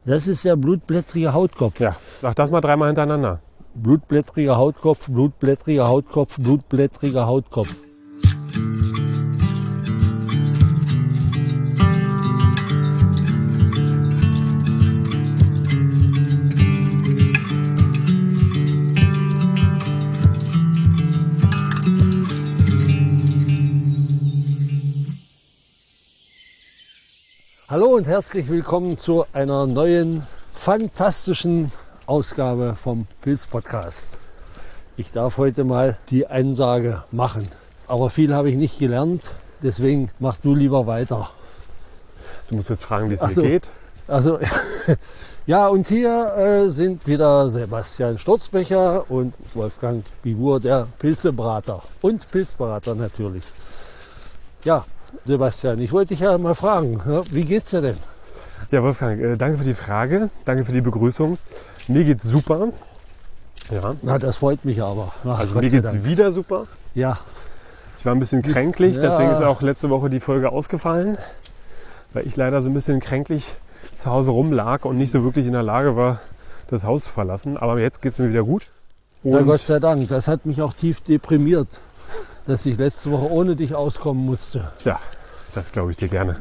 Das ist der blutblättrige Hautkopf. Ja, sag das mal 3-mal hintereinander. Blutblättriger Hautkopf, blutblättriger Hautkopf, blutblättriger Hautkopf. Hallo und herzlich willkommen zu einer neuen, fantastischen Ausgabe vom Pilz-Podcast. Ich darf heute mal die Ansage machen, aber viel habe ich nicht gelernt, deswegen mach du lieber weiter. Du musst jetzt fragen, wie es mir geht. Also, ja, und hier sind wieder Sebastian Sturzbecher und Wolfgang Bibur, der Pilzebrater und Pilzberater natürlich. Ja, Sebastian, ich wollte dich ja mal fragen, wie geht's dir denn? Ja, Wolfgang, danke für die Frage, danke für die Begrüßung. Mir geht's super. Ja. Na, das freut mich aber. Ach, also Gott mir sei geht's Dank. wieder super. Ja, Ich war ein bisschen kränklich, Ja. deswegen ist auch letzte Woche die Folge ausgefallen, weil ich leider so ein bisschen kränklich zu Hause rumlag und nicht so wirklich in der Lage war, das Haus zu verlassen. Aber jetzt geht's mir wieder gut. na Und Gott sei Dank. Das hat mich auch tief deprimiert, dass ich letzte Woche ohne dich auskommen musste. ja, das glaube ich dir gerne.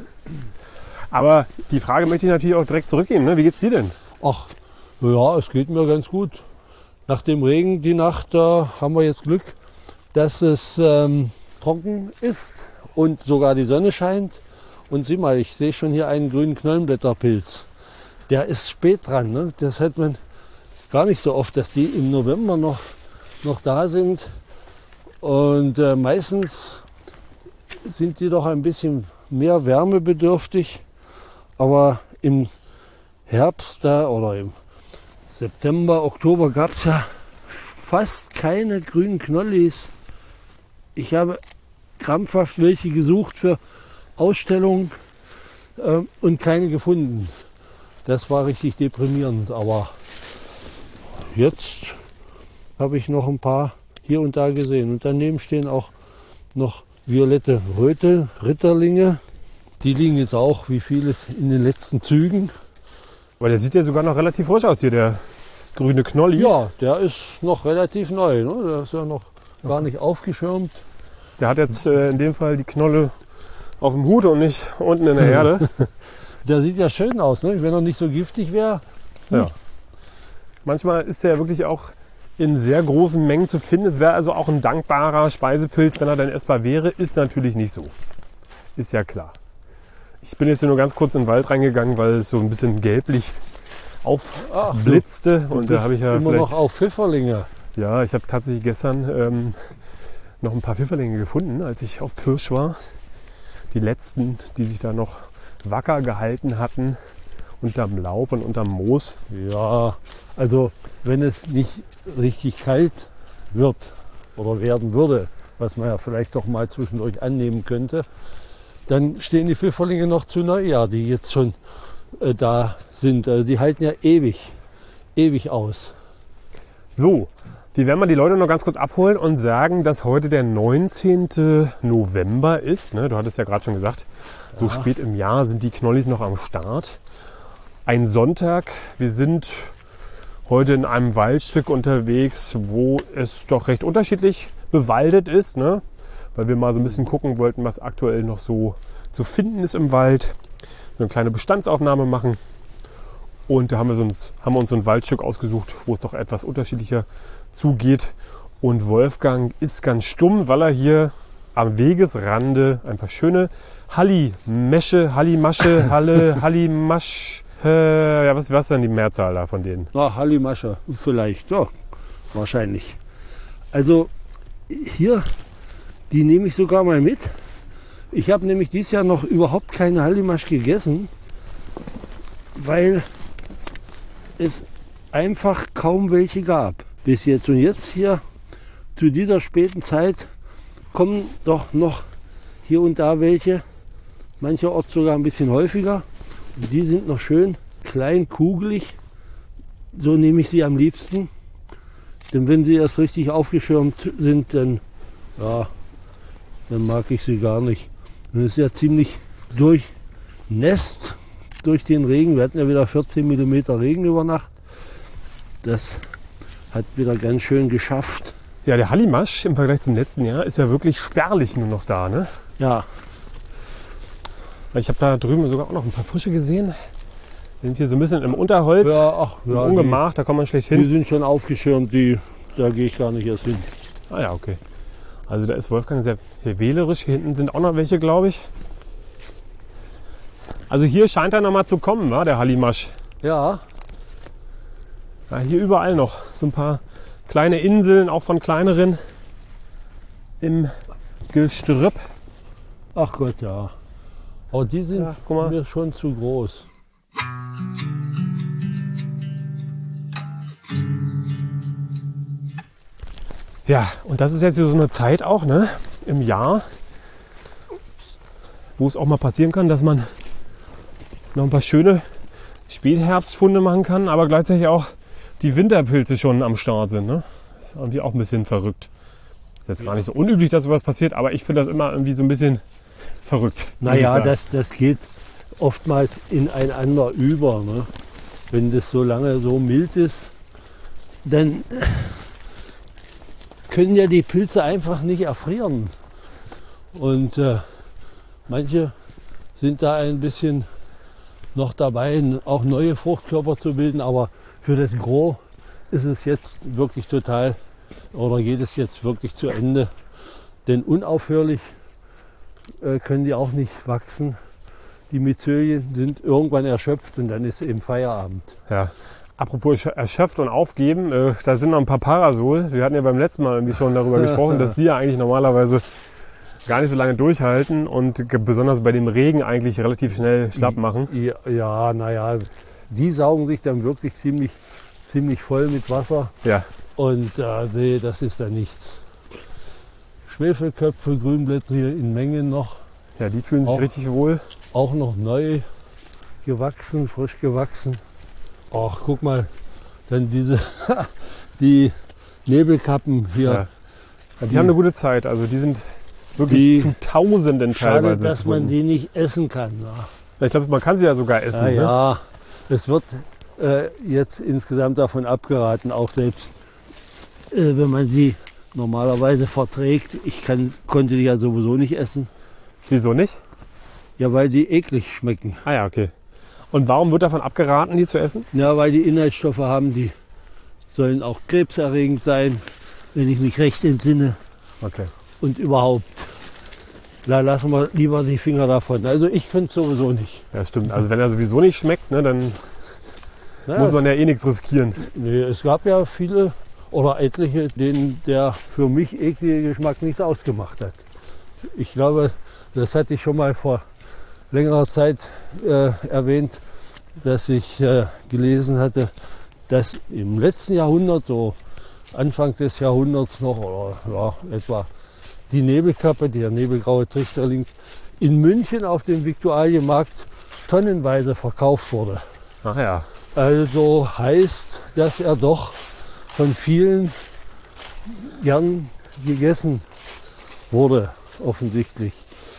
Aber die Frage möchte ich natürlich auch direkt zurückgeben. Ne? Wie geht's dir denn? Ach, ja, es geht mir ganz gut. Nach dem Regen die Nacht, da haben wir jetzt Glück, dass es trocken ist und sogar die Sonne scheint. Und sieh mal, ich sehe schon hier einen grünen Knollenblätterpilz. Der ist spät dran. Ne? Das hat man gar nicht so oft, dass die im November noch da sind. Und meistens sind die doch ein bisschen mehr wärmebedürftig. Aber im Herbst da oder im September, Oktober gab es ja fast keine grünen Knollis. Ich habe krampfhaft welche gesucht für Ausstellungen und keine gefunden. Das war richtig deprimierend. Aber jetzt habe ich noch ein paar hier und da gesehen. Und daneben stehen auch noch violette Röte, Ritterlinge. Die liegen jetzt auch wie vieles in den letzten Zügen. Weil der sieht ja sogar noch relativ frisch aus hier, der grüne Knolli. Ja, der ist noch relativ neu. Ne? Der ist ja noch gar nicht aufgeschirmt. Der hat jetzt in dem Fall die Knolle auf dem Hut und nicht unten in der Erde. Der sieht ja schön aus, ne? Wenn er nicht so giftig wäre. Ja. Manchmal ist er ja wirklich auch in sehr großen Mengen zu finden. Es wäre also auch ein dankbarer Speisepilz, wenn er dann essbar wäre. Ist natürlich nicht so. Ist ja klar. Ich bin jetzt hier nur ganz kurz in den Wald reingegangen, weil es so ein bisschen gelblich aufblitzte. Und da habe ich ja immer vielleicht, noch auf Pfifferlinge. ja, ich habe tatsächlich gestern noch ein paar Pfifferlinge gefunden, als ich auf Pirsch war. Die letzten, die sich da noch wacker gehalten hatten, unterm Laub und unterm Moos. Ja, also wenn es nicht richtig kalt wird oder werden würde, was man ja vielleicht doch mal zwischendurch annehmen könnte, dann stehen die Pfifferlinge noch zu Neujahr, die jetzt schon da sind. Also die halten ja ewig aus. So, wir werden mal die Leute noch ganz kurz abholen und sagen, dass heute der 19. November ist. Ne? Du hattest ja gerade schon gesagt, so spät im Jahr sind die Knollis noch am Start. Ein Sonntag, wir sind heute in einem Waldstück unterwegs, wo es doch recht unterschiedlich bewaldet ist. Ne? Weil wir mal so ein bisschen gucken wollten, was aktuell noch so zu finden ist im Wald. Eine kleine Bestandsaufnahme machen. Und da haben wir uns so ein Waldstück ausgesucht, wo es doch etwas unterschiedlicher zugeht. Und Wolfgang ist ganz stumm, weil er hier am Wegesrande ein paar schöne Hallimasche, Hallimasch. Ja, was ist denn die Mehrzahl da von denen? Na, Hallimasche, vielleicht, ja, wahrscheinlich. Also hier, die nehme ich sogar mal mit. Ich habe nämlich dieses Jahr noch überhaupt keine Hallimasch gegessen, weil es einfach kaum welche gab bis jetzt. Und jetzt hier zu dieser späten Zeit kommen doch noch hier und da welche, mancherorts sogar ein bisschen häufiger. Die sind noch schön klein, kugelig. So nehme ich sie am liebsten. Denn wenn sie erst richtig aufgeschirmt sind, dann mag ich sie gar nicht. Und es ist ja ziemlich durchnässt. durch den Regen. Wir hatten ja wieder 14 mm Regen über Nacht. Das hat wieder ganz schön geschafft. Ja, der Hallimasch im Vergleich zum letzten Jahr ist ja wirklich spärlich nur noch da, ne? Ja, Ich habe da drüben sogar auch noch ein paar Frische gesehen. Die sind hier so ein bisschen im Unterholz, im Ungemach, da kommt man schlecht die hin. sind schon aufgeschirmt, da gehe ich gar nicht erst hin. Ah ja, okay. Also da ist Wolfgang sehr wählerisch. Hier hinten sind auch noch welche, glaube ich. Also hier scheint er noch mal zu kommen, wa, der Hallimasch. Ja, Ja, hier überall noch so ein paar kleine Inseln, auch von kleineren im Gestrüpp. ach Gott, ja. Aber die sind Ja, guck mal. mir schon zu groß. Ja, und das ist jetzt so eine Zeit auch, ne, im Jahr, wo es auch mal passieren kann, dass man noch ein paar schöne Spätherbstfunde machen kann, aber gleichzeitig auch die Winterpilze schon am Start sind. Ne? Das ist irgendwie auch ein bisschen verrückt. Ist jetzt gar nicht so unüblich, dass sowas passiert, aber ich finde das immer irgendwie so ein bisschen verrückt. muss ich Naja, sagen. das geht oftmals ineinander über. Ne? Wenn das so lange so mild ist, dann können ja die Pilze einfach nicht erfrieren. Und manche sind da ein bisschen noch dabei, auch neue Fruchtkörper zu bilden. Aber für das Gros ist es jetzt wirklich total, oder geht es jetzt wirklich zu Ende. Denn unaufhörlich können die auch nicht wachsen. Die Myzelien sind irgendwann erschöpft und dann ist eben Feierabend. Ja. Apropos erschöpft und aufgeben, da sind noch ein paar Parasol. Wir hatten ja beim letzten Mal irgendwie schon darüber gesprochen, dass die ja eigentlich normalerweise gar nicht so lange durchhalten und besonders bei dem Regen eigentlich relativ schnell schlapp machen. Ja, naja, die saugen sich dann wirklich ziemlich voll mit Wasser Ja, und nee, das ist dann nichts. Schwefelköpfe, Grünblättrige in Mengen noch, ja, die fühlen sich Auch. richtig wohl. auch noch neu gewachsen, frisch gewachsen. Ach, guck mal, dann die Nebelkappen hier. Ja, die haben eine gute Zeit, also die sind wirklich Die- zu Tausenden Schade, teilweise dass zu man finden. die nicht essen kann. Ja. Ich glaube, man kann sie ja sogar essen. Ne? Ja, es wird jetzt insgesamt davon abgeraten, auch selbst wenn man sie normalerweise verträgt. Konnte die ja sowieso nicht essen, Wieso nicht? ja, weil die eklig schmecken. Ah ja, okay. Und warum wird davon abgeraten, die zu essen? Ja, weil die Inhaltsstoffe haben, die sollen auch krebserregend sein, wenn ich mich recht entsinne. Okay. Und überhaupt, da lassen wir lieber die Finger davon. Also ich finde es sowieso nicht. Ja, stimmt. Also wenn er sowieso nicht schmeckt, ne, dann Ja, muss man ja eh nichts riskieren. nee, es gab ja viele oder etliche, denen der für mich eklige Geschmack nichts ausgemacht hat. Ich glaube, das hatte ich schon mal vor längerer Zeit erwähnt, dass ich gelesen hatte, dass im letzten Jahrhundert, so Anfang des Jahrhunderts noch, oder ja, etwa die Nebelkappe, der nebelgraue Trichterling, in München auf dem Viktualienmarkt tonnenweise verkauft wurde. Ach ja. Also heißt, dass er doch von vielen gern gegessen wurde, offensichtlich.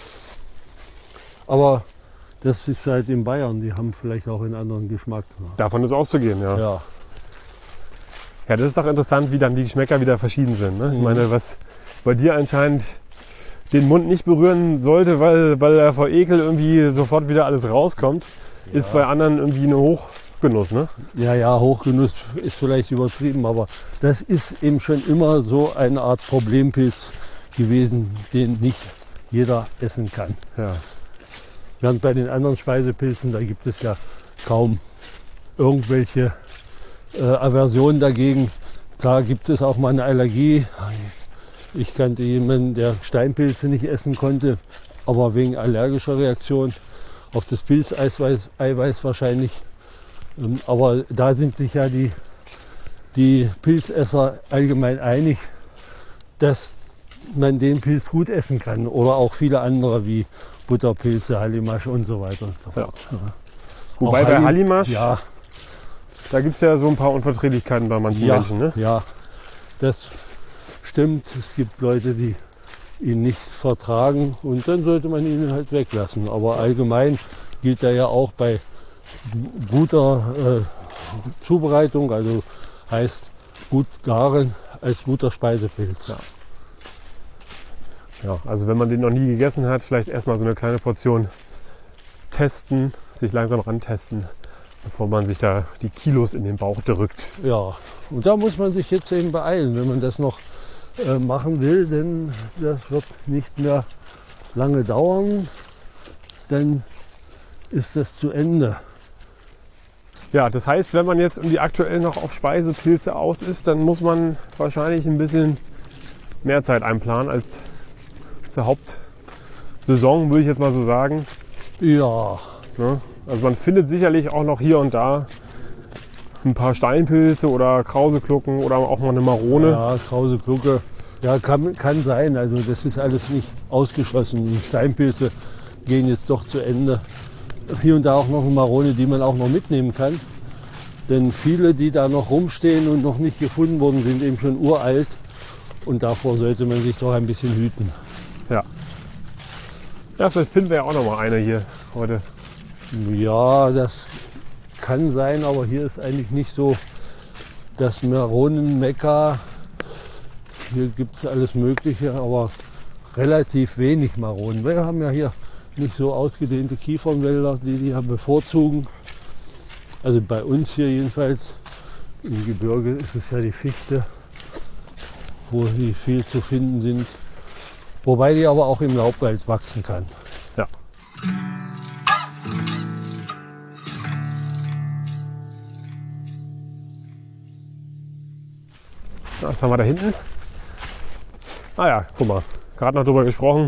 Aber das ist halt in Bayern, die haben vielleicht auch einen anderen Geschmack. Davon ist auszugehen, ja. Ja, Ja, das ist doch interessant, wie dann die Geschmäcker wieder verschieden sind. Ne? Ich meine, was bei dir anscheinend den Mund nicht berühren sollte, weil er vor Ekel irgendwie sofort wieder alles rauskommt, ist bei anderen irgendwie ein Hochgenuss. Ne? ja, Hochgenuss ist vielleicht übertrieben, aber das ist eben schon immer so eine Art Problempilz gewesen, den nicht jeder essen kann. Ja. Während bei den anderen Speisepilzen, da gibt es ja kaum irgendwelche Aversionen dagegen. Klar gibt es auch mal eine Allergie. Ich kannte jemanden, der Steinpilze nicht essen konnte, aber wegen allergischer Reaktion auf das Pilzeiweiß wahrscheinlich. Aber da sind sich ja die Pilzesser allgemein einig, dass man den Pilz gut essen kann. Oder auch viele andere wie Butterpilze, Hallimasch und so weiter und so fort. Wobei Auch bei Hallimasch, Ja, da gibt es ja so ein paar Unverträglichkeiten bei manchen Menschen. Ne? ja, das stimmt. Es gibt Leute, die ihn nicht vertragen und dann sollte man ihn halt weglassen. Aber allgemein gilt da ja auch bei guter Zubereitung, also heißt gut garen als guter Speisepilz. Ja, also wenn man den noch nie gegessen hat, vielleicht erstmal so eine kleine Portion testen, sich langsam rantesten, bevor man sich da die Kilos in den Bauch drückt. Ja, und da muss man sich jetzt eben beeilen, wenn man das noch machen will, denn das wird nicht mehr lange dauern, dann ist das zu Ende. Ja, das heißt, wenn man jetzt irgendwie aktuell noch auf Speisepilze aus ist, dann muss man wahrscheinlich ein bisschen mehr Zeit einplanen als zur Hauptsaison, würde ich jetzt mal so sagen. Ja, Ne? Also man findet sicherlich auch noch hier und da ein paar Steinpilze oder Krauseklucken oder auch mal eine Marone. ja, Krause-Glucke, ja, kann sein, also das ist alles nicht ausgeschlossen. Die Steinpilze gehen jetzt doch zu Ende. Hier und da auch noch eine Marone, die man auch noch mitnehmen kann. Denn viele, die da noch rumstehen und noch nicht gefunden wurden, sind eben schon uralt. Und davor sollte man sich doch ein bisschen hüten. Ja, vielleicht finden wir ja auch noch mal eine hier heute. Ja, das kann sein, aber hier ist eigentlich nicht so das Maronenmekka. Hier gibt es alles Mögliche, aber relativ wenig Maronen. Wir haben ja hier nicht so ausgedehnte Kiefernwälder, die ja bevorzugen. Also bei uns hier jedenfalls. Im Gebirge ist es ja die Fichte, wo sie viel zu finden sind. Wobei die aber auch im Laubwald wachsen kann. Ja. Was haben wir da hinten? Ah ja, guck mal, gerade noch drüber gesprochen.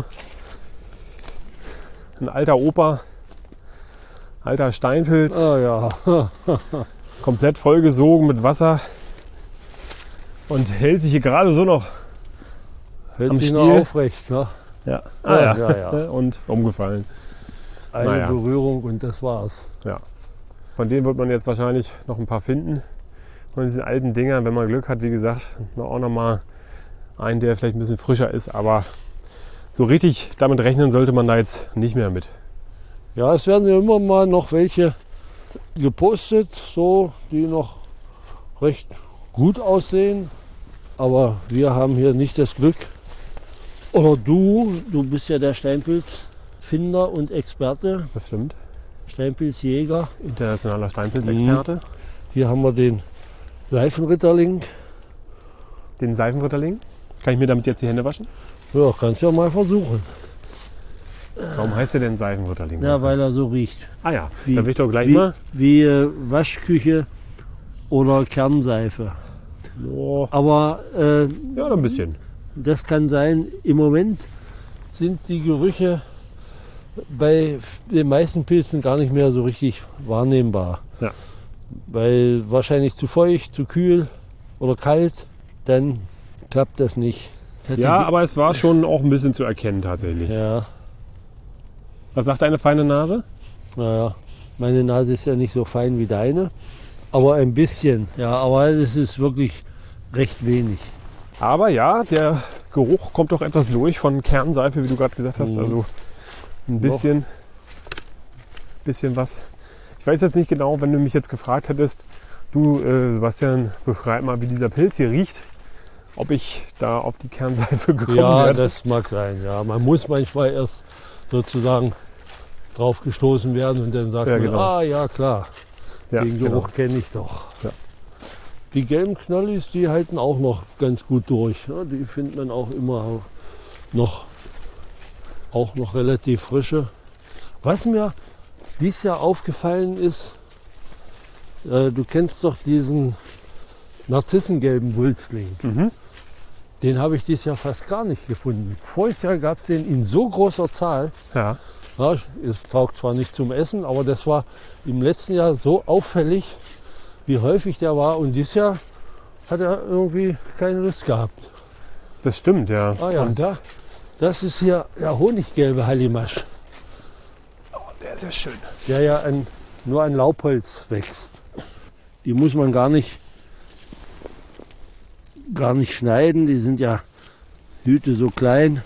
Ein alter Opa, alter Steinpilz, Ah ja, komplett vollgesogen mit Wasser und hält sich hier gerade so noch. hält Am sich noch Stiel. aufrecht. Ne? Ja. Ja. Und umgefallen. Eine Naja. Berührung und das war's. Ja. Von denen wird man jetzt wahrscheinlich noch ein paar finden. Von diesen alten Dingern, wenn man Glück hat, wie gesagt, auch noch mal einen, der vielleicht ein bisschen frischer ist. Aber so richtig damit rechnen sollte man da jetzt nicht mehr mit. Ja, es werden ja immer mal noch welche gepostet, so, die noch recht gut aussehen. Aber wir haben hier nicht das Glück. Oder du bist ja der Steinpilzfinder und Experte, Das stimmt. Steinpilzjäger. Internationaler Steinpilzexperte. Hier haben wir den Seifenritterling. Den Seifenritterling. Kann ich mir damit jetzt die Hände waschen? Ja, kannst ja mal versuchen. Warum heißt der denn Seifenritterling? Ja, weil er so riecht. Ah ja, Wie- da will ich doch gleich Wie, mal. wie Waschküche oder Kernseife. Oh, Aber ja, ein bisschen. das kann sein, im Moment sind die Gerüche bei den meisten Pilzen gar nicht mehr so richtig wahrnehmbar. Ja. Weil wahrscheinlich zu feucht, zu kühl oder kalt, dann klappt das nicht. Ja, aber es war schon auch ein bisschen zu erkennen tatsächlich. Ja, Was sagt deine feine Nase? naja, meine Nase ist ja nicht so fein wie deine, aber ein bisschen. Ja, aber es ist wirklich recht wenig. Aber ja, der Geruch kommt doch etwas durch von Kernseife, wie du gerade gesagt hast. Mhm. Also ein bisschen was. Ich weiß jetzt nicht genau, wenn du mich jetzt gefragt hättest, du Sebastian, beschreib mal, wie dieser Pilz hier riecht, ob ich da auf die Kernseife gekommen Ja, wäre. das mag sein. Ja, man muss manchmal erst sozusagen drauf gestoßen werden und dann sagt Ja, man, genau. ah ja klar, Ja, den genau. Geruch kenne ich doch. Ja. Die gelben Knollis, die halten auch noch ganz gut durch. Ja, die findet man auch immer noch relativ frische. Was mir dieses Jahr aufgefallen ist, du kennst doch diesen narzissengelben Wulstling. Mhm. Den habe ich dieses Jahr fast gar nicht gefunden. Voriges Jahr gab es den in so großer Zahl. Ja. Ja, es taugt zwar nicht zum Essen, aber das war im letzten Jahr so auffällig, wie häufig der war. Und dieses Jahr hat er irgendwie keine Lust gehabt. Das stimmt, ja. Ah ja, Und das ist hier der honiggelbe Hallimasch, der ist ja schön. der ja nur an Laubholz wächst. Die muss man gar nicht schneiden, die sind ja Hüte so klein.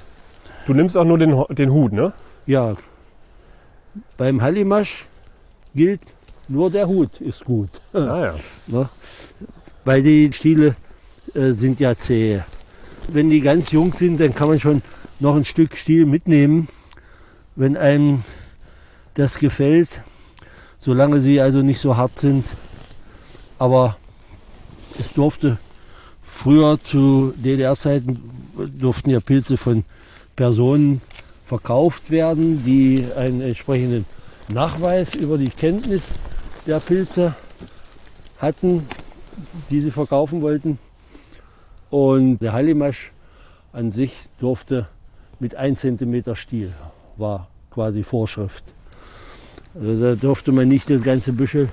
Du nimmst auch nur den Hut, ne? Ja, beim Hallimasch gilt, nur der Hut ist gut. Ja. Ne? Weil die Stiele sind ja zäh. Wenn die ganz jung sind, dann kann man schon noch ein Stück Stiel mitnehmen, wenn einem das gefällt, solange sie also nicht so hart sind. Aber es durfte früher zu DDR-Zeiten durften ja Pilze von Personen verkauft werden, die einen entsprechenden Nachweis über die Kenntnis der Pilze hatten, die sie verkaufen wollten. Und der Hallimasch an sich durfte mit 1 cm Stiel, war quasi Vorschrift. Also da durfte man nicht das ganze Büschel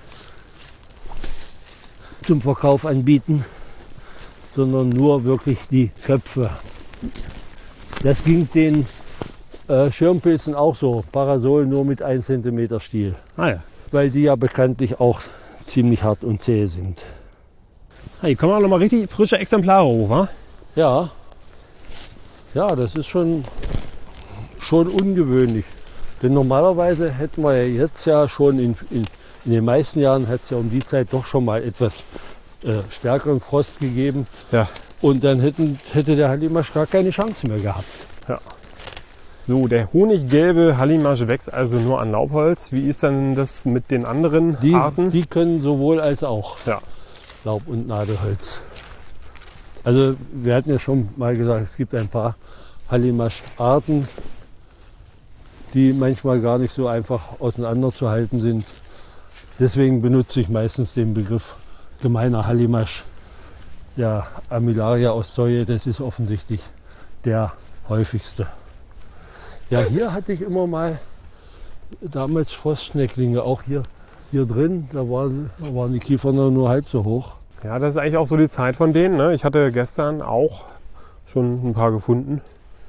zum Verkauf anbieten, sondern nur wirklich die Köpfe. Das ging den Schirmpilzen auch so, Parasol nur mit 1 cm Stiel, weil die ja bekanntlich auch ziemlich hart und zäh sind. Hier kommen auch noch mal richtig frische Exemplare hoch, wa? Ja, das ist schon ungewöhnlich. Denn normalerweise hätten wir ja jetzt ja schon in den meisten Jahren hat es ja um die Zeit doch schon mal etwas stärkeren Frost gegeben. Ja. Und dann hätte der Hallimasch gar keine Chance mehr gehabt. Ja. So, der honiggelbe Hallimasch wächst also nur an Laubholz. Wie ist dann das mit den anderen Arten? Die können sowohl als auch Ja. Laub- und Nadelholz. Also wir hatten ja schon mal gesagt, es gibt ein paar Hallimasch-Arten, die manchmal gar nicht so einfach auseinanderzuhalten sind. Deswegen benutze ich meistens den Begriff gemeiner Hallimasch. Der Armillaria auszoie, das ist offensichtlich der häufigste. Ja, hier hatte ich immer mal damals Frostschnecklinge, auch hier drin, da waren die Kiefern nur halb so hoch. Ja, das ist eigentlich auch so die Zeit von denen. Ne? Ich hatte gestern auch schon ein paar gefunden.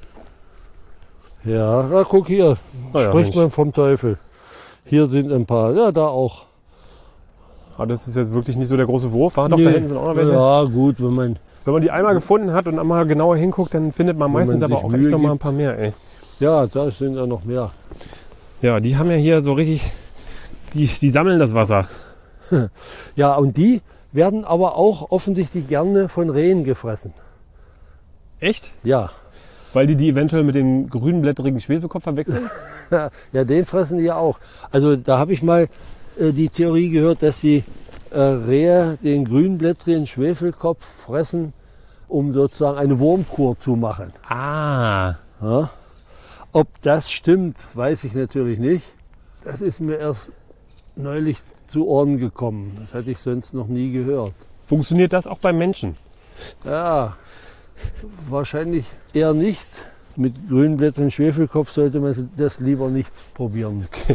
Ja, na, guck hier, ja, spricht man vom Teufel. Hier sind ein paar, ja, da auch. Aber das ist jetzt wirklich nicht so der große Wurf. Doch, da hinten sind auch noch welche. Ja, gut, wenn man die einmal gefunden hat und einmal genauer hinguckt, dann findet man meistens man aber sich auch Mühe echt noch mal gibt. ein paar mehr. Ey. Ja, da sind ja noch mehr. Ja, die haben ja hier so richtig, die sammeln das Wasser. Ja, und die werden aber auch offensichtlich gerne von Rehen gefressen. Echt? Ja. Weil die eventuell mit dem grünblättrigen Schwefelkopf verwechseln? Ja, den fressen die ja auch. Also da habe ich mal die Theorie gehört, dass die Rehe den grünblättrigen Schwefelkopf fressen, um sozusagen eine Wurmkur zu machen. Ah. Ja? Ob das stimmt, weiß ich natürlich nicht. Das ist mir erst neulich zu Ohren gekommen. Das hatte ich sonst noch nie gehört. Funktioniert das auch beim Menschen? Ja, wahrscheinlich eher nicht. Mit grünblättrigen Schwefelkopf sollte man das lieber nicht probieren. Okay.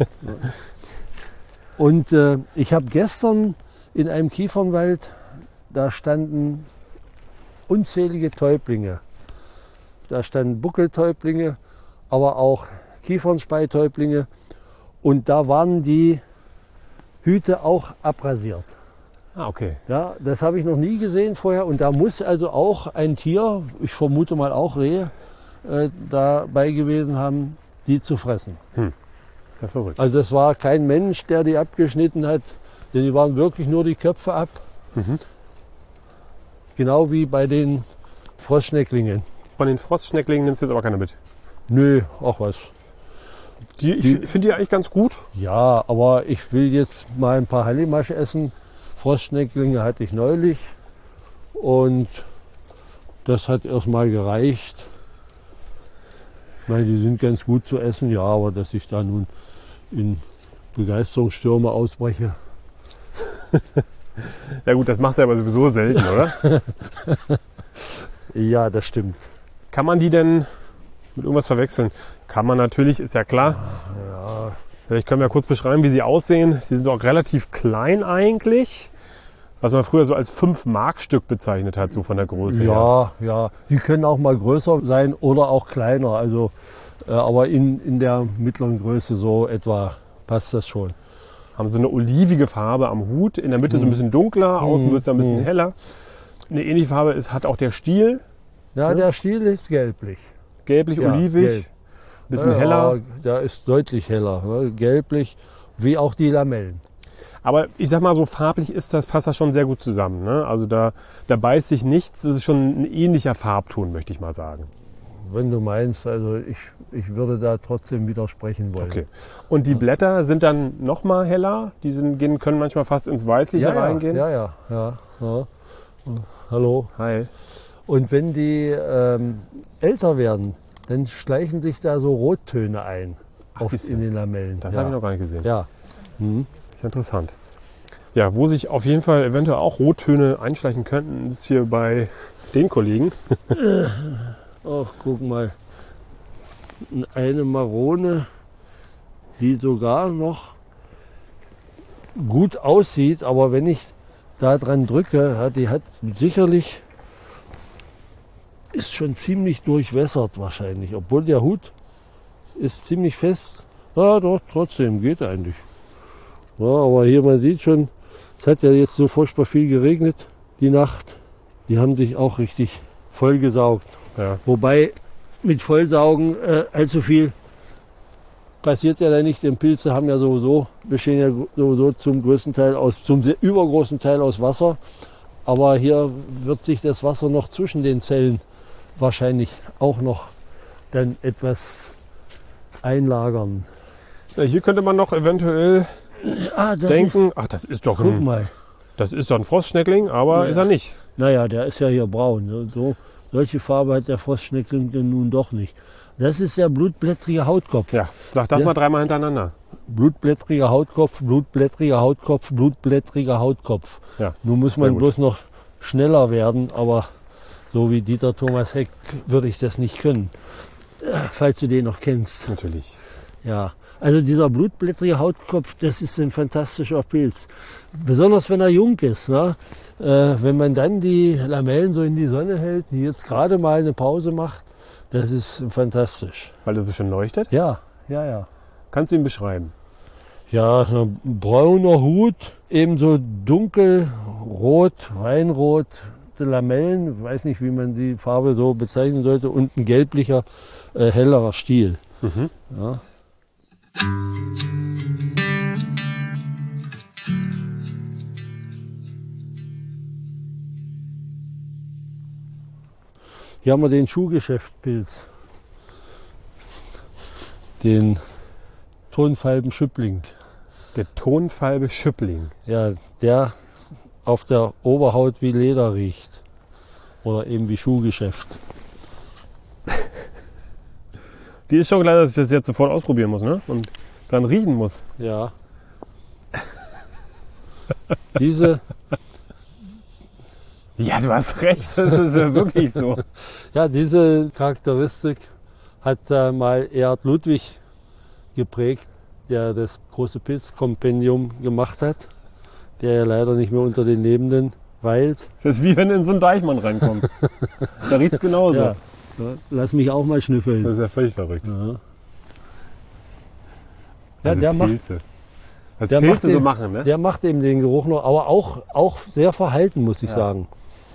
Und ich habe gestern in einem Kiefernwald, da standen unzählige Täublinge. Da standen Buckeltäublinge, aber auch Kiefernspeitäublinge. Und da waren die Hüte auch abrasiert. Ah, okay. Ja, das habe ich noch nie gesehen vorher. Und da muss also auch ein Tier, ich vermute mal auch Rehe, dabei gewesen haben, die zu fressen. Ist ja verrückt. Also das war kein Mensch, der die abgeschnitten hat, denn die waren wirklich nur die Köpfe ab. Genau wie bei den Frostschnecklingen. Von den Frostschnecklingen nimmst du jetzt aber keine mit. Nö, auch was. Ich finde die eigentlich ganz gut. Ja, aber ich will jetzt mal ein paar Hallimasch essen. Frostschnecklinge hatte ich neulich und das hat erstmal gereicht. Ich meine, die sind ganz gut zu essen, ja, aber dass ich da nun in Begeisterungsstürme ausbreche. Ja gut, das machst du aber sowieso selten, oder? Ja, das stimmt. Kann man die denn mit irgendwas verwechseln? Kann man natürlich, ist ja klar. Ja, Vielleicht können wir kurz beschreiben, wie sie aussehen. Sie sind auch relativ klein eigentlich. Was man früher so als 5-Mark-Stück bezeichnet hat, so von der Größe her. ja. Die können auch mal größer sein oder auch kleiner. Also, aber in der mittleren Größe so etwa passt das schon. Haben so eine olivige Farbe am Hut. In der Mitte so ein bisschen dunkler, außen wird es ein bisschen heller. Eine ähnliche Farbe hat auch der Stiel. Ja, der Stiel ist gelblich. Gelblich, Ja, olivig. gelb. Ein bisschen heller. Der ist deutlich heller. Ne? Gelblich wie auch die Lamellen. Aber ich sag mal so, farblich passt das schon sehr gut zusammen. Ne? Also da beißt sich nichts. Das ist schon ein ähnlicher Farbton, möchte ich mal sagen. Wenn du meinst, also ich würde da trotzdem widersprechen wollen. Okay. Und die Blätter sind dann noch mal heller? Können manchmal fast ins Weißliche reingehen? Ja. Hallo. Hi. Und wenn die älter werden, dann schleichen sich da so Rottöne ein. Oft in den Lamellen. Das habe ich noch gar nicht gesehen. Ja. Das ist ja interessant. Ja, wo sich auf jeden Fall eventuell auch Rottöne einschleichen könnten, ist hier bei den Kollegen. Ach, guck mal. Eine Marone, die sogar noch gut aussieht, aber wenn ich da dran drücke, die hat sicherlich, ist schon ziemlich durchwässert wahrscheinlich, obwohl der Hut ist ziemlich fest. Ja, doch, trotzdem, geht eigentlich. Ja, aber hier, man sieht schon, es hat ja jetzt so furchtbar viel geregnet, die Nacht. Die haben sich auch richtig vollgesaugt. Ja. Wobei mit Vollsaugen allzu viel passiert ja da nicht. Denn Pilze haben ja bestehen ja sowieso zum übergroßen Teil aus Wasser. Aber hier wird sich das Wasser noch zwischen den Zellen wahrscheinlich auch noch dann etwas einlagern. Ja, hier könnte man noch eventuell denken, das ist doch ein Frostschneckling, aber ist er nicht. Naja, der ist ja hier braun. Solche Farbe hat der Frostschneckling denn nun doch nicht. Das ist der blutblättrige Hautkopf. Ja, sag das mal dreimal hintereinander. Blutblättriger Hautkopf, blutblättriger Hautkopf, blutblättriger Hautkopf. Ja, nun muss man bloß noch schneller werden, aber so wie Dieter Thomas Heck würde ich das nicht können. Falls du den noch kennst. Natürlich. Ja, also dieser blutblättrige Hautkopf, das ist ein fantastischer Pilz. Besonders wenn er jung ist. Ne? Wenn man dann die Lamellen so in die Sonne hält, die jetzt gerade mal eine Pause macht, das ist fantastisch. Weil er so schön leuchtet? Ja. Kannst du ihn beschreiben? Ja, ein brauner Hut, ebenso dunkelrot, weinrot, Lamellen, weiß nicht, wie man die Farbe so bezeichnen sollte, und ein gelblicher, hellerer Stiel. Mhm. Ja. Hier haben wir den Schuhgeschäftpilz, den Tonfalbenschüppling. Der Tonfalbe-Schüppling. Ja, der auf der Oberhaut wie Leder riecht. Oder eben wie Schuhgeschäft. Die ist schon klar, dass ich das jetzt sofort ausprobieren muss, ne? Und dran riechen muss. Ja. Diese. Ja, du hast recht, das ist ja wirklich so. Ja, diese Charakteristik hat mal Erhard Ludwig geprägt, der das große Pilzkompendium gemacht hat, der ja leider nicht mehr unter den Lebenden weilt. Das ist wie wenn du in so einen Deichmann reinkommst. Da riecht es genauso. Ja. Lass mich auch mal schnüffeln. Das ist ja völlig verrückt. Ja. Also der Pilze. macht, Was der Pilze macht so machen, ne? Der macht eben den Geruch noch, aber auch sehr verhalten, muss ich sagen.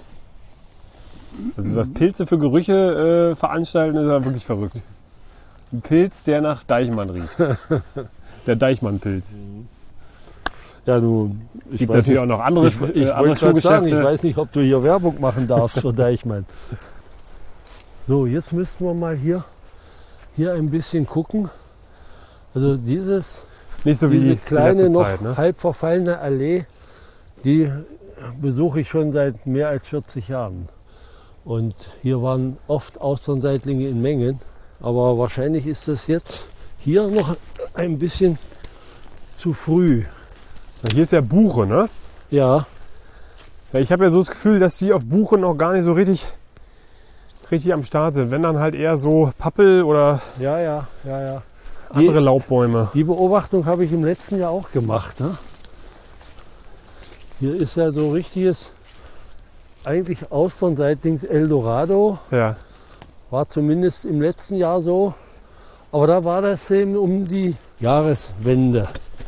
Also was Pilze für Gerüche veranstalten, ist ja wirklich verrückt. Ein Pilz, der nach Deichmann riecht. Der Deichmann-Pilz. Ja, nun, es gibt natürlich auch noch andere, andere Schuhgeschäfte. Ich weiß nicht, ob du hier Werbung machen darfst für Deichmann. So, jetzt müssten wir mal hier ein bisschen gucken. Also diese kleine, noch Zeit, ne? halb verfallene Allee, die besuche ich schon seit mehr als 40 Jahren. Und hier waren oft Austernseitlinge in Mengen. Aber wahrscheinlich ist das jetzt hier noch ein bisschen zu früh. Hier ist ja Buche, ne? Ja. Ja, ich habe ja so das Gefühl, dass die auf Buche noch gar nicht so richtig am Start sind. Wenn dann halt eher so Pappel oder Ja. andere Laubbäume. Die Beobachtung habe ich im letzten Jahr auch gemacht. Ne? Hier ist ja so richtiges, eigentlich Austernseitling Eldorado. Ja. War zumindest im letzten Jahr so. Aber da war das eben um die Jahreswende.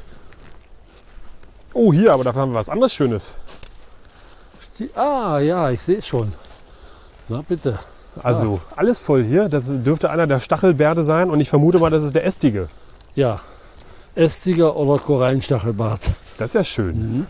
Oh, hier, aber dafür haben wir was anderes Schönes. Ah, ja, ich sehe es schon. Na bitte. Also alles voll hier. Das dürfte einer der Stachelbeerde sein und ich vermute mal, das ist der ästige. Ja, Ästiger oder Korallenstachelbart. Das ist ja schön.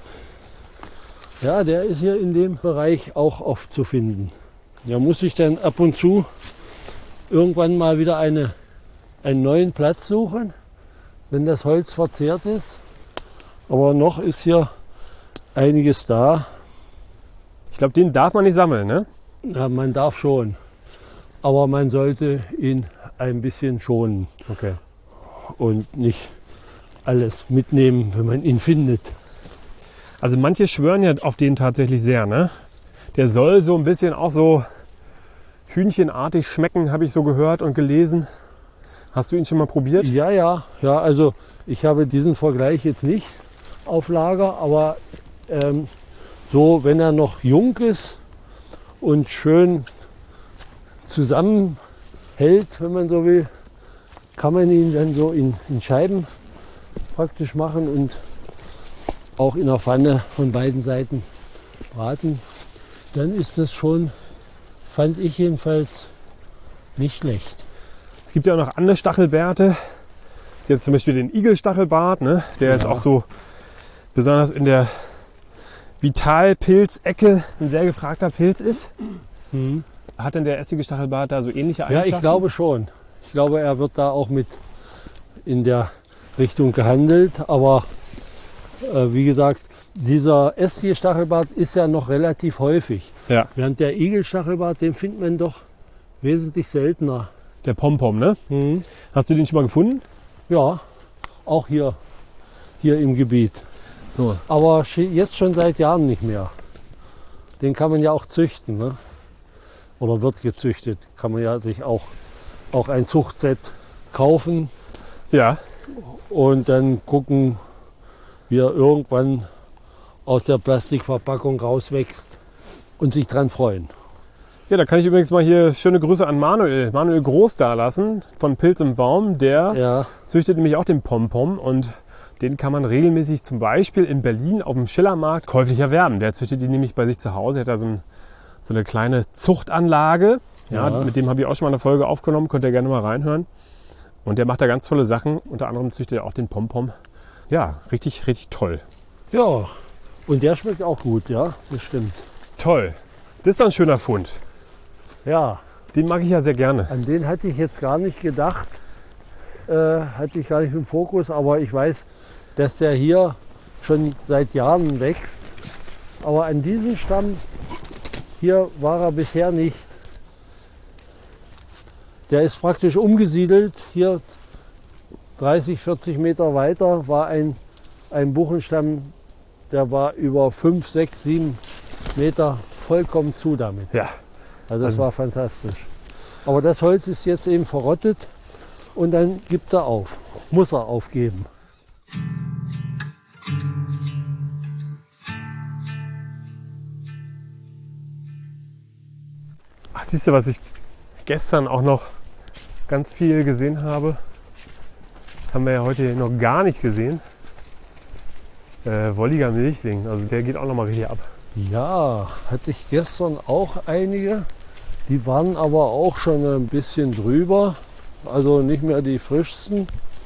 Ja, der ist hier in dem Bereich auch oft zu finden. Da muss ich dann ab und zu irgendwann mal wieder einen neuen Platz suchen, wenn das Holz verzehrt ist. Aber noch ist hier einiges da. Ich glaube, den darf man nicht sammeln, ne? Ja, man darf schon, aber man sollte ihn ein bisschen schonen Okay. und nicht alles mitnehmen, wenn man ihn findet. Also manche schwören ja auf den tatsächlich sehr, ne? Der soll so ein bisschen auch so hühnchenartig schmecken, habe ich so gehört und gelesen. Hast du ihn schon mal probiert? Ja, also ich habe diesen Vergleich jetzt nicht auf Lager, aber so, wenn er noch jung ist und schön zusammenhält, wenn man so will, kann man ihn dann so in Scheiben praktisch machen und auch in der Pfanne von beiden Seiten braten. Dann ist das schon, fand ich jedenfalls, nicht schlecht. Es gibt ja auch noch andere Stachelbärte. Jetzt zum Beispiel den Igelstachelbart, ne? Der jetzt auch so besonders in der Vitalpilzecke ein sehr gefragter Pilz ist. Hat denn der ästige Stachelbart da so ähnliche Eigenschaften? Ja, ich glaube schon. Ich glaube, er wird da auch mit in der Richtung gehandelt. Aber wie gesagt, dieser ästige Stachelbart ist ja noch relativ häufig. Ja. Während der Igelstachelbart, den findet man doch wesentlich seltener. Der Pompom, ne? Hast du den schon mal gefunden? Ja, auch hier im Gebiet. So. Aber jetzt schon seit Jahren nicht mehr. Den kann man ja auch züchten, ne? Oder wird gezüchtet. Kann man ja sich auch ein Zuchtset kaufen Ja. und dann gucken, wie er irgendwann aus der Plastikverpackung rauswächst und sich dran freuen. Ja, da kann ich übrigens mal hier schöne Grüße an Manuel Groß da lassen von Pilz im Baum. Der Ja, züchtet nämlich auch den Pompom und den kann man regelmäßig zum Beispiel in Berlin auf dem Schillermarkt käuflich erwerben. Der züchtet die nämlich bei sich zu Hause. Er hat da so eine kleine Zuchtanlage. Ja, Ja. mit dem habe ich auch schon mal eine Folge aufgenommen. Könnt ihr gerne mal reinhören. Und der macht da ganz tolle Sachen. Unter anderem züchtet er auch den Pompom. Ja, richtig, richtig toll. ja. Und der schmeckt auch gut, ja, das stimmt. Toll. Das ist doch ein schöner Fund. Ja, Den mag ich ja sehr gerne. an den hatte ich jetzt gar nicht gedacht, hatte ich gar nicht im Fokus, aber ich weiß, dass der hier schon seit Jahren wächst. Aber an diesem Stamm hier war er bisher nicht. Der ist praktisch umgesiedelt. Hier 30, 40 Meter weiter war ein Buchenstamm, der war über 5, 6, 7 Meter vollkommen zu damit. Ja. Also das war fantastisch. Aber das Holz ist jetzt eben verrottet und dann gibt er auf. Muss er aufgeben. Ach, siehst du, was ich gestern auch noch ganz viel gesehen habe? Haben wir ja heute noch gar nicht gesehen. Wolliger Milchling, also der geht auch noch mal richtig ab. Ja, hatte ich gestern auch einige. Die waren aber auch schon ein bisschen drüber. Also nicht mehr die frischsten.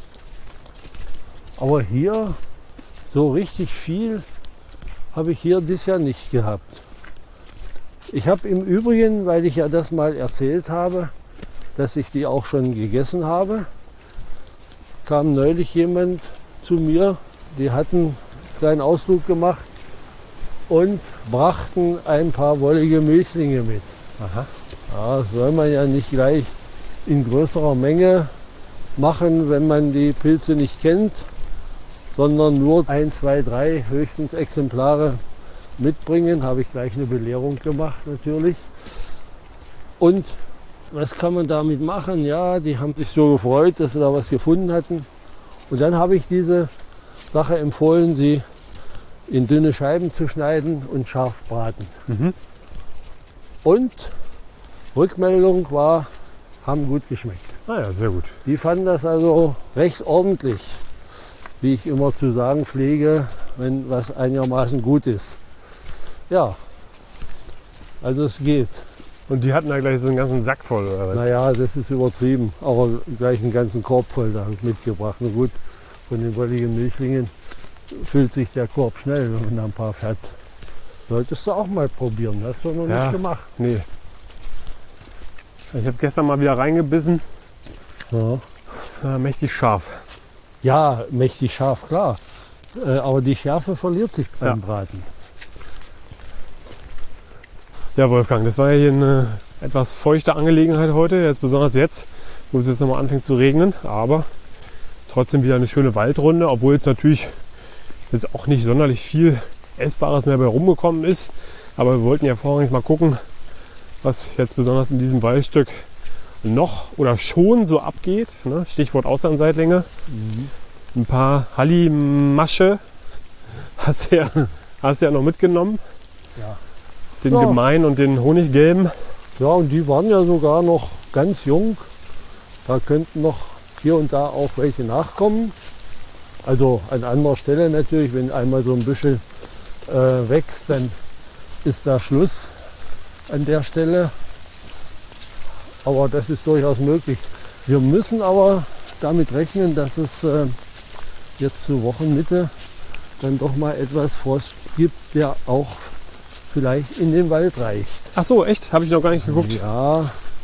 Aber hier so richtig viel habe ich hier dieses Jahr nicht gehabt. Ich habe im Übrigen, weil ich ja das mal erzählt habe, dass ich die auch schon gegessen habe, kam neulich jemand zu mir, die hatten einen kleinen Ausflug gemacht und brachten ein paar wollige Milchlinge mit. Aha. Ja, das soll man ja nicht gleich in größerer Menge machen, wenn man die Pilze nicht kennt, sondern nur 1, 2, 3 höchstens Exemplare mitbringen. Habe ich gleich eine Belehrung gemacht natürlich. Und was kann man damit machen? Ja, die haben sich so gefreut, dass sie da was gefunden hatten. Und dann habe ich diese Sache empfohlen, sie in dünne Scheiben zu schneiden und scharf braten. Und Rückmeldung war, haben gut geschmeckt. Ah ja, sehr gut. Die fanden das also recht ordentlich, wie ich immer zu sagen pflege, wenn was einigermaßen gut ist. Ja, also es geht. Und die hatten da gleich so einen ganzen Sack voll, oder was? Naja, das ist übertrieben, aber gleich einen ganzen Korb voll da mitgebracht. Na gut, von den wolligen Milchlingen füllt sich der Korb schnell, wenn man ein paar hat. Solltest du auch mal probieren, hast du noch nicht gemacht. Nee. Ich habe gestern mal wieder reingebissen. Ja. Mächtig scharf. Ja, mächtig scharf, klar. Aber die Schärfe verliert sich beim Braten. Ja, Wolfgang, das war ja hier eine etwas feuchte Angelegenheit heute. Jetzt besonders jetzt, wo es jetzt nochmal anfängt zu regnen. Aber trotzdem wieder eine schöne Waldrunde, obwohl jetzt natürlich jetzt auch nicht sonderlich viel Essbares mehr bei rumgekommen ist. Aber wir wollten ja vorrangig mal gucken, was jetzt besonders in diesem Waldstück noch oder schon so abgeht. Ne? Stichwort Austernseitlinge. Ein paar Hallimasche hast du ja noch mitgenommen. Ja. Den gemeinen und den Honiggelben. Ja, und die waren ja sogar noch ganz jung. Da könnten noch hier und da auch welche nachkommen. Also an anderer Stelle natürlich, wenn einmal so ein Büschel wächst, dann ist da Schluss an der Stelle. Aber das ist durchaus möglich. Wir müssen aber damit rechnen, dass es jetzt zur Wochenmitte dann doch mal etwas Frost gibt, der auch vielleicht in den Wald reicht. Ach so, echt? Habe ich noch gar nicht geguckt. Ja,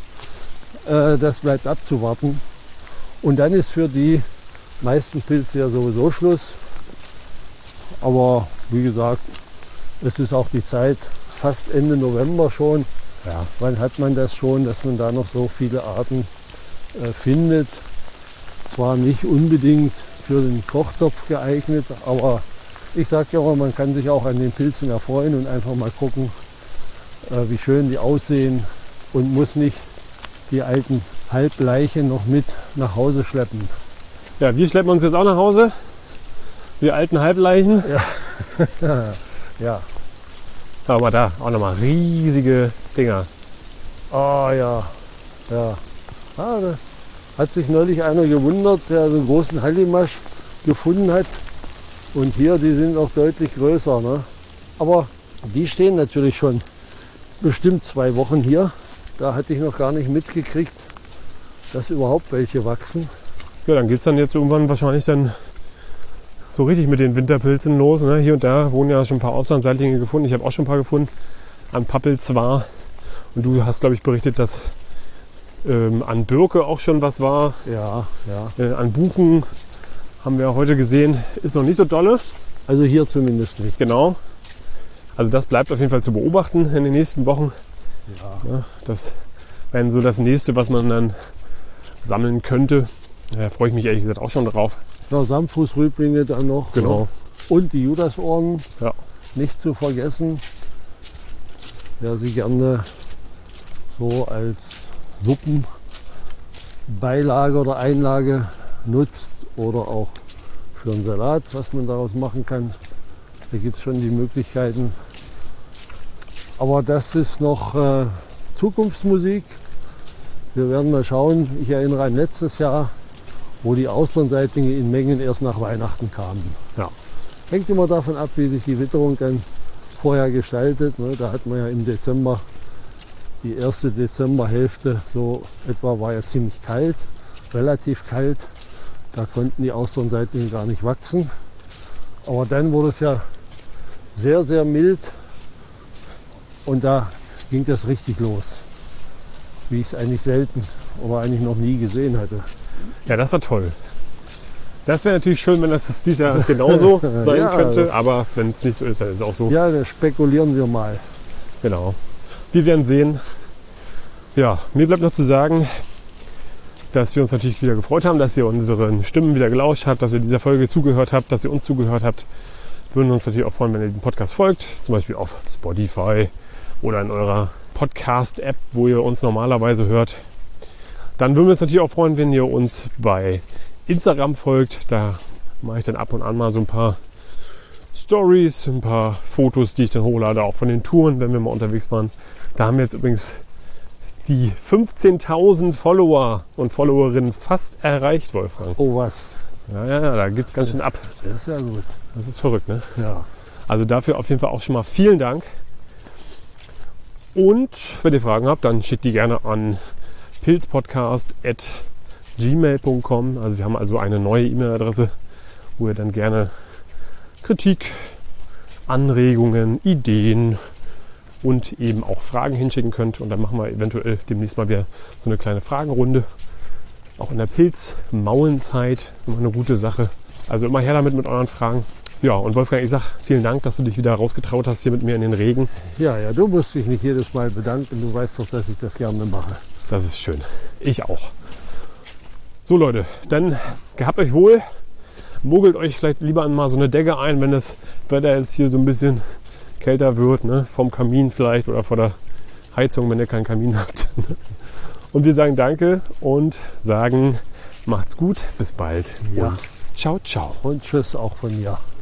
das bleibt abzuwarten. Und dann ist für die meisten Pilze ja sowieso Schluss. Aber wie gesagt, es ist auch die Zeit, fast Ende November schon. Ja. Wann hat man das schon, dass man da noch so viele Arten findet? Zwar nicht unbedingt für den Kochtopf geeignet, aber ich sage ja immer, man kann sich auch an den Pilzen erfreuen und einfach mal gucken, wie schön die aussehen und muss nicht die alten Halbleichen noch mit nach Hause schleppen. Ja, wir schleppen uns jetzt auch nach Hause. Wir alten Halbleichen. Ja. Ja. Aber da auch nochmal riesige Dinger. Ah ja. Ja. Ah, da hat sich neulich einer gewundert, der so einen großen Hallimasch gefunden hat. Und hier, die sind auch deutlich größer. Ne? Aber die stehen natürlich schon bestimmt 2 Wochen hier. Da hatte ich noch gar nicht mitgekriegt, dass überhaupt welche wachsen. Ja, dann geht es dann jetzt irgendwann wahrscheinlich dann so richtig mit den Winterpilzen los. Ne? Hier und da wurden ja schon ein paar Austernseitlinge gefunden. Ich habe auch schon ein paar gefunden. An Pappel zwar. Und du hast, glaube ich, berichtet, dass an Birke auch schon was war. Ja, ja. An Buchen haben wir heute gesehen, ist noch nicht so dolle. Also hier zumindest nicht. Genau. Also das bleibt auf jeden Fall zu beobachten in den nächsten Wochen. Ja, das wäre so das nächste, was man dann sammeln könnte. Da freue ich mich ehrlich gesagt auch schon drauf. Ja, Samtfußrüblinge dann noch. Genau. Und die Judasohren, ja, nicht zu vergessen. Wer sie gerne so als Suppenbeilage oder Einlage nutzt oder auch für einen Salat, was man daraus machen kann. Da gibt es schon die Möglichkeiten. Aber das ist noch Zukunftsmusik. Wir werden mal schauen. Ich erinnere an letztes Jahr, wo die Austernseitlinge in Mengen erst nach Weihnachten kamen. Ja. Hängt immer davon ab, wie sich die Witterung dann vorher gestaltet. Ne? Da hat man ja im Dezember, die erste Dezemberhälfte, so etwa war ja ziemlich kalt, relativ kalt. Da konnten die Austernseitlinge gar nicht wachsen. Aber dann wurde es ja sehr, sehr mild und da ging das richtig los. Wie ich es eigentlich selten oder eigentlich noch nie gesehen hatte. Ja, das war toll. Das wäre natürlich schön, wenn das dieses Jahr genauso sein ja, könnte. also, aber wenn es nicht so ist, dann ist es auch so. Ja, da spekulieren wir mal. Genau. Wir werden sehen. Ja, mir bleibt noch zu sagen, dass wir uns natürlich wieder gefreut haben, dass ihr unseren Stimmen wieder gelauscht habt, dass ihr dieser Folge zugehört habt, dass ihr uns zugehört habt. Wir würden uns natürlich auch freuen, wenn ihr diesem Podcast folgt, zum Beispiel auf Spotify oder in eurer Podcast-App, wo ihr uns normalerweise hört. Dann würden wir uns natürlich auch freuen, wenn ihr uns bei Instagram folgt. Da mache ich dann ab und an mal so ein paar Stories, ein paar Fotos, die ich dann hochlade, auch von den Touren, wenn wir mal unterwegs waren. Da haben wir jetzt übrigens die 15.000 Follower und Followerinnen fast erreicht, Wolfgang. Oh was. Ja, da geht es ganz schön ab. Das ist ja gut. Das ist verrückt, ne? Ja. Also dafür auf jeden Fall auch schon mal vielen Dank. Und wenn ihr Fragen habt, dann schickt die gerne an pilzpodcast@gmail.com. Also wir haben also eine neue E-Mail-Adresse wo ihr dann gerne Kritik, Anregungen, Ideen und eben auch Fragen hinschicken könnt. Und dann machen wir eventuell demnächst mal wieder so eine kleine Fragenrunde. Auch in der Pilzmauenzeit immer eine gute Sache. Also immer her damit mit euren Fragen. Ja, und Wolfgang, ich sag vielen Dank, dass du dich wieder rausgetraut hast hier mit mir in den Regen. Ja, du musst dich nicht jedes Mal bedanken. Du weißt doch, dass ich das gerne mache. Das ist schön. Ich auch. So Leute, dann gehabt euch wohl. Mogelt euch vielleicht lieber mal so eine Decke ein, wenn das Wetter jetzt hier so ein bisschen kälter wird. Ne? Vom Kamin vielleicht oder vor der Heizung, wenn ihr keinen Kamin habt. Und wir sagen Danke und sagen, macht's gut, bis bald. Ja. Und ciao, ciao. Und tschüss auch von mir.